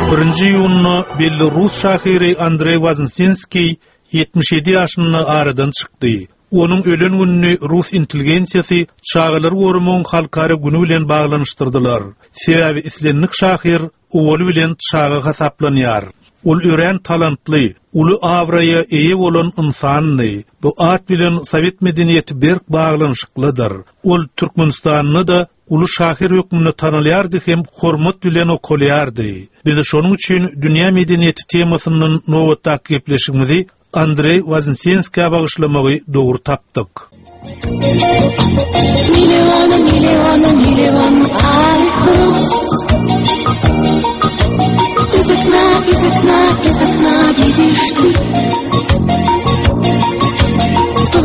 1 iyun'u Belarus şahiri Andrey Vaznesenskiy 77 ýaşyny aradan çykdy. Onun ölen gününi Rus intelligensiyasi çağalar gorumon halkara günü bilen bağlanıştırdılar. Sebebi islenlik şahir oğlu bilen çağa hasaplanýar. Ol ören talantly, ulu avraya eýe bolan insanly. Bu at bilen Sowet medeniyeti berk bağlanışyklydyr. Ol Türkmenistanyny da ulu şahir hökmüne tanalýardy hem hormat bilen okulýardy. Biz şonuň üçin dünýä medeniyeti temasynyň nowatda gepleşigimizi Andrey Vaznesenskiýa bagyşlamagy dogry tapdyk. Миллион алых роз. Из окна видишь ты. Кто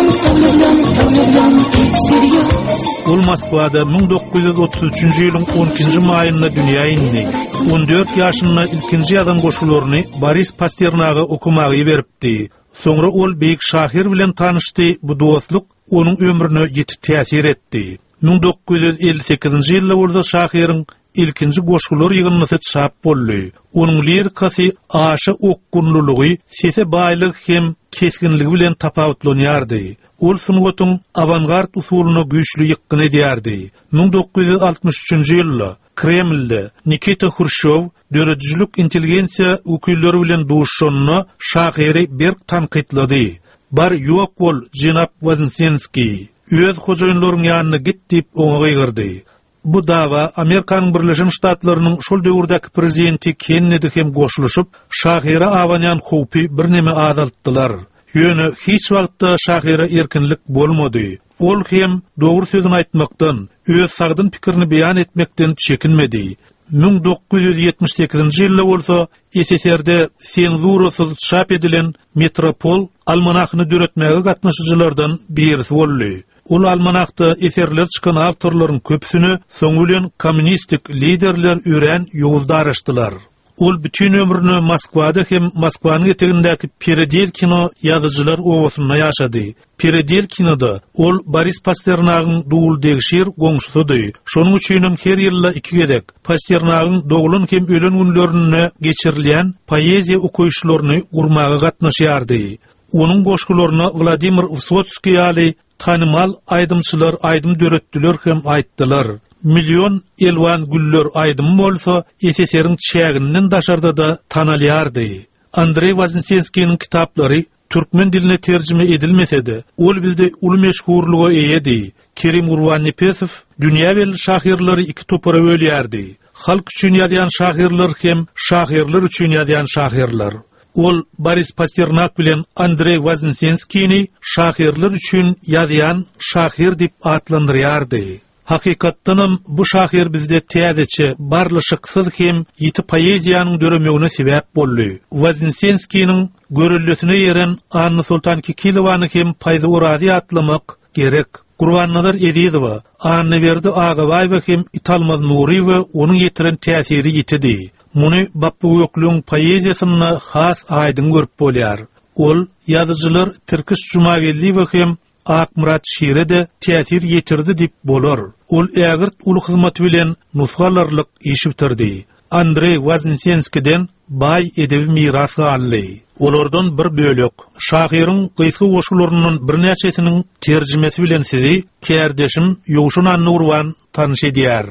влюблён и всерьез. Ol Moskvada 1933-nji ýylyň 12-nji maýynda dünýä indi. 14 ýaşynda ilkinji adam goşularyny Boris Pasternak'a okumagy beripdi. Soňra ol beýik şahir bilen tanışdy. Bu dostluk onun ömrüne ýeti täsir etdi. 1958-nji ýylda bolsa şahirin ilkinji goşgular ýygynyna çap boldy. Onuň lirikasy aşy okgunlulygy, sese baýlyk hem keskinligi bilen tapawutlanýardy. Ol sunwatyň avangard usulyny güýçli ýykyn edýärdi. 1963-nji ýylda Kremlde Nikita Khrushchev döredijlik intelligensiýa ukylları bilen duşşanyny şahiri berk tanqidlady. Bar ýok bol jenap Vaznesenskiy. Öz hojaýynlaryň ýanyna git diýip oňa gyrdy. Bu dawa Amerikanyň Birleşik Ştatlarynyň şol döwürdäki prezidenti Kennedy hem goşulyşyp şahira awanyan howpy birneme azaltdylar. Ýöne hiç wagtda şahira erkinlik bolmady. Ol hem dogry sözüni aýtmakdan, öz sagdyn pikirini beýan etmekden çekinmedi. 1978-nji ýylda bolsa SSR'de senzurasyz çap edilen Metropol almanahyny döretmäge gatnaşyjylardan birisi boldy. Ol almanakda eserler çykan awtorlaryň köpüsini soň bilen kommunistik liderler ören ýolda araşdylar. Ol bütün ömrüni Moskvada hem Moskwanyň etegindäki Peredelkino ýazyjylar owasyna ýaşady. Peredelkinoda ol Boris Pasternak'yň duguldygy şeýer goňşusydy. Şonuň üçin her ýylda 2 gedek Pasternak'yň dogulun hem ölen günlerini geçirilýän poeziýa okuýşlaryny gurmaga gatnaşýardy. Onuň goşgularyny Vladimir Vysotsky ýaly tanymal aýdymçylar aýdym döretdiler hem aýtdylar. Milyon elwan güller aýdym bolsa, SSR'ň çägininden daşarda da tanalýardy. Andrey Vaznesenskiýiň kitaplary türkmen diline terjime edilmesede, ol bizde uly meşhurlyga eýedi. Kerim Urvannepesow dünýä belli şahirleri 2 topara bölýärdi. Halk üçin ýazýan şahirler hem şahirler üçin ýazýan şahirler. Ol Boris Pasternak bilen Andrey Vaznesenskiýni şahirler üçin ýazýan şahir diýip atlandyrýardy. Hakykatdanam bu şahir bizde täzeçe barlyşyksız hem ýiti poeziýanyň döremegine sebäp boldy. Vaznesenskiýiň görüllüsine ýeren Anna Sultan Kikilowany hem paýzy urazy atlamak gerek. Gurbannalar Edizowa, Anna Berdi Agabaýewa hem Italmaz Nuriýewa onuň ýetiren täsiri ýitidi. Muny Bapy Göklüň poeziýasyna has aýdyn görüp bolýar. Ol ýazyjylar Türkis Jumagelliýewa hem Akmurat şiire de täsir ýetirdi diýip bolar. Ol ägirt uly hyzmaty bilen nusgalarlyk iş bitirdi. Andrey Vaznesenskiýden baý edebi miras aldy. Olardan bir bölek şahyryň gysga goşularynyň birnäçesiniň terjimesi bilen sizi kärdeşim Ýowşun Annurwan tanyş edýär.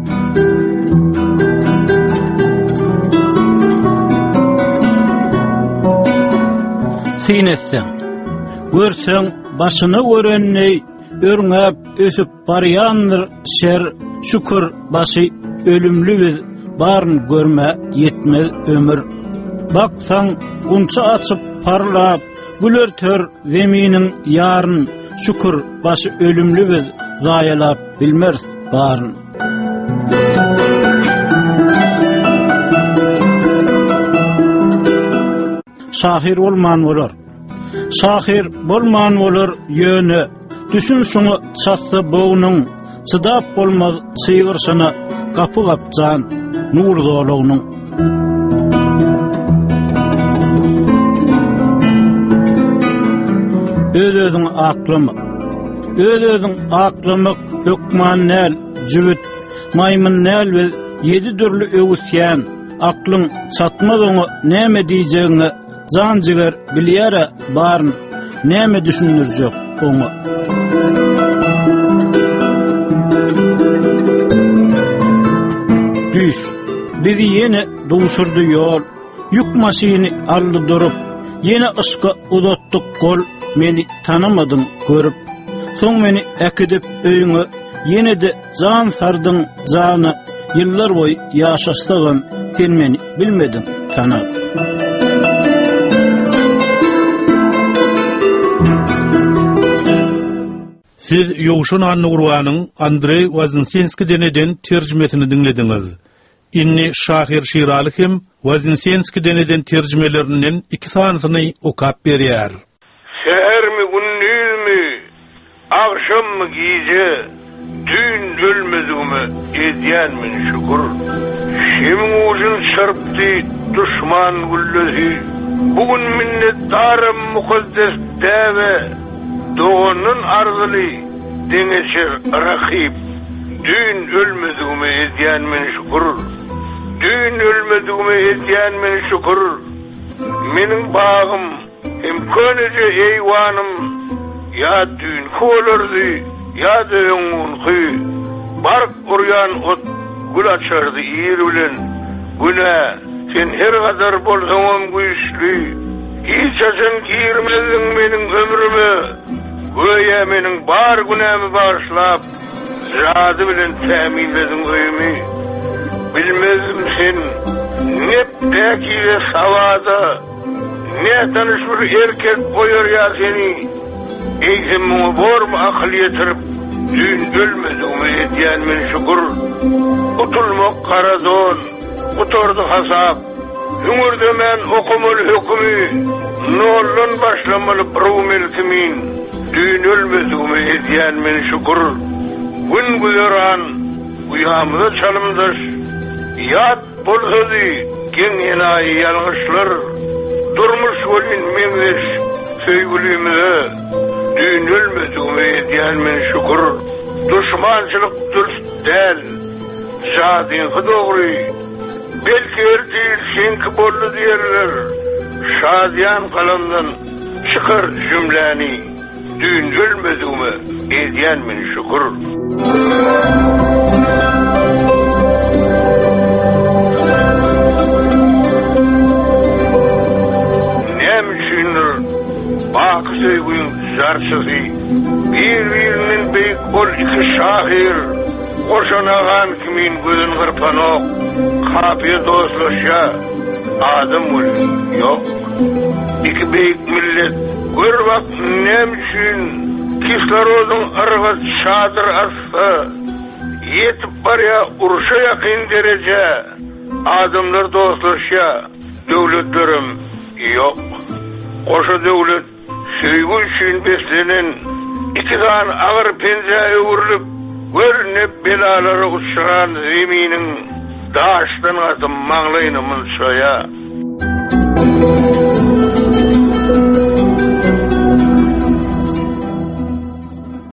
Sinetsen, görseň başyny görenni örňäp ösüp barýandyr şer şükür başy ölümlü biz baryn görme yetmez ömür. Baksaň gunça açyp parlap güler tör zeminiň ýaryn şükür başy ölümlü biz zaýalap bilmez baryn. Şahir bolman bolar. Şahir bolman bolar ýöne. Düşün şunu çatsa boğunun, çydap bolmaz sıyğırşana kapı kapcan nur doluğunun. Özüň aklymyk hökman näl, jübüt, maymyn näl we 7 türlü öwüsýän aklyň satmagyňy näme diýjegiňi zanjiger bilýär baryn, näme düşünürjek oňa. Düş, bizi yine duşurdu yol, yük masini aldı durup, yine ıska uzattık kol, meni tanımadın görüp, son meni ekidip öýüňe, yine de zan sardın zanı, yıllar boy yaşastagan, sen meni bilmedin tanap. Siz Ýowşan Anny Urwanyň Andrey Waznsenski deneden terjimesini dinlediňiz. Inni Şahir Şiraly hem Waznsenski deneden terjimelerinden 2 sanysyny okap berýär. Sehermi gündüzmi, akşammy giýje, dün ölmezigimi edýänmin şükür. Şemiň ujun çarpdy düşman güllesi, bugün minnetdarym mukaddes däwe, doğunun arzyly deňeçer rakip. Dün ölmezigimi edýänmin şükür. Dün ölmezigimi edýänmin şükür. Meniň bagym hem köneje eýwanym ya dün kolardy ya da öňünki bark uryan ot gül açardy ýer bilen. Güne sen her gadar bolsaňam güýçli. Hiç açan girmedin meniň ömrüme. Göýe meniň bar günämi bağışlap, zady bilen täminledin öýümi. Bilmezdim sen, ne pekile savada, ne tanış bir erkek koyar ya seni. Eýsem borma akıl yetirip, dün ölmedimi edýänmin şükür. Utulmak karadon, utordu hasap, hüngürde men okumul hükmü, nollun başlamalı brumel kimin. Dün ölmedimi edýänmin şükür. Gün güýeran, uýamda çalymdaş, ýat bolsady, geň enaý ýalňyşlar. Durmuş bolyn meňeş, söýgülümde. Dün ölmedimi edýänmin şükür. Düşmançylyk dürüst däl, şadyňy dogry. Belki erdir senki boldy diýerler. Şadyan kalamdan çıkar cümleni. Dün ölmedimi edýänmin şükür. Nämçindir baky söýgüň jarçysy, bir-birinin beýik bol iki şahir, koşanagan kimin gözün gırpanok, kapıya dostlaşa, adam ol, yok. İki beýik millet, gör bak nämçin, kislorodun ırgat çadır asfa, yetip barya uruşa yakın derece, adamlar dostlaşa, döwletlerim yok. Koşa döwlet, söýgü üçin beslenen, iki tane ağır penjäge urulyp, görnep belalary uçuran zeminiň daşdan atym maňlaýyny mınçaya.